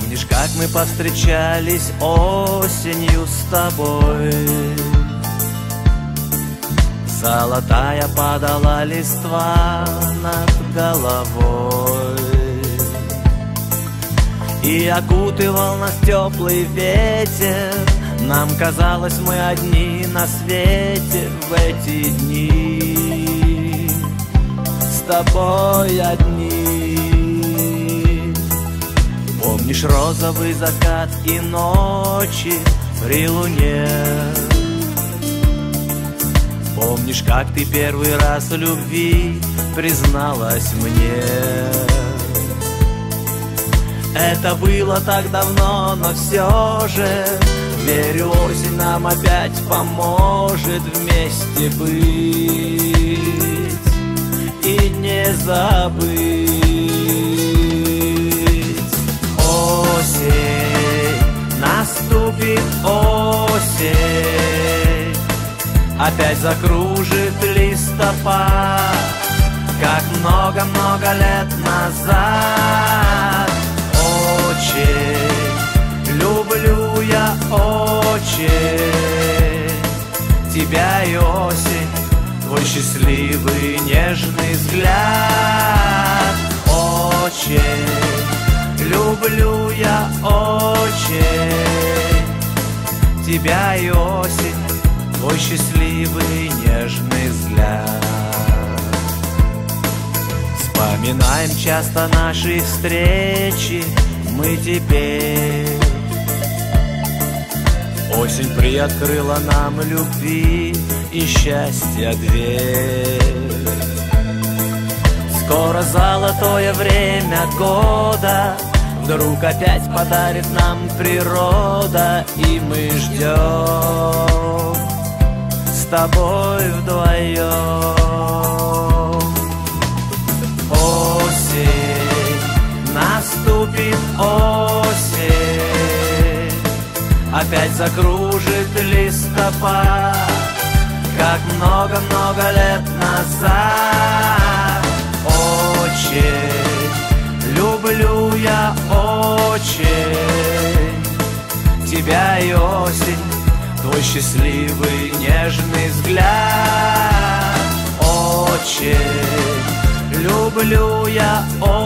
Помнишь, как мы повстречались осенью с тобой? Золотая падала листва над головой, и окутывал нас теплый ветер. Нам казалось, мы одни на свете в эти дни, с тобой одни. Помнишь розовый закат и ночи при луне? Помнишь, как ты первый раз в любви призналась мне? Это было так давно, но все же верю, осень нам опять поможет вместе быть и не забыть. Осень, наступит осень, опять закружит листопад, как много-много лет назад. Очень люблю я очень тебя и осень, твой счастливый нежный взгляд. Очень люблю я очень тебя и осень, твой счастливый нежный взгляд. Вспоминаем часто наши встречи мы теперь. Осень приоткрыла нам любви и счастья дверь. Скоро золотое время года вдруг опять подарит нам природа, и мы ждем с тобой вдвоем. Осень, наступит осень, опять закружит листопад, как много-много лет назад. Очень люблю я очень тебя и осень, твой счастливый нежный взгляд. Очень люблю я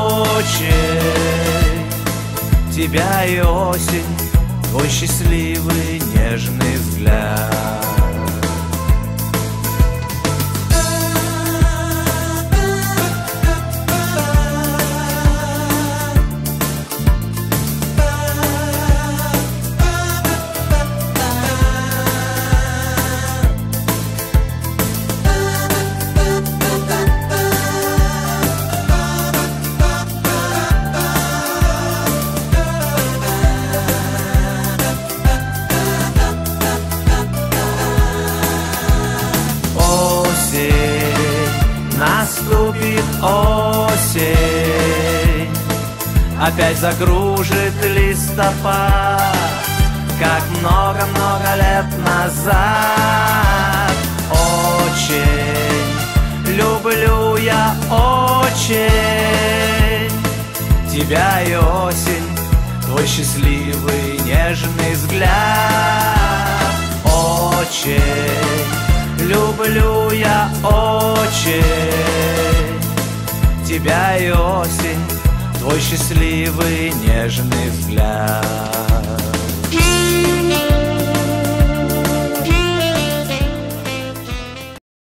очень тебя и осень, твой счастливый нежный взгляд. Наступит осень, опять закружит листопад, как много-много лет назад. Очень люблю я очень тебя и осень, твой счастливый нежный взгляд. Очень люблю я очень тебя и осень, твой счастливый нежный взгляд.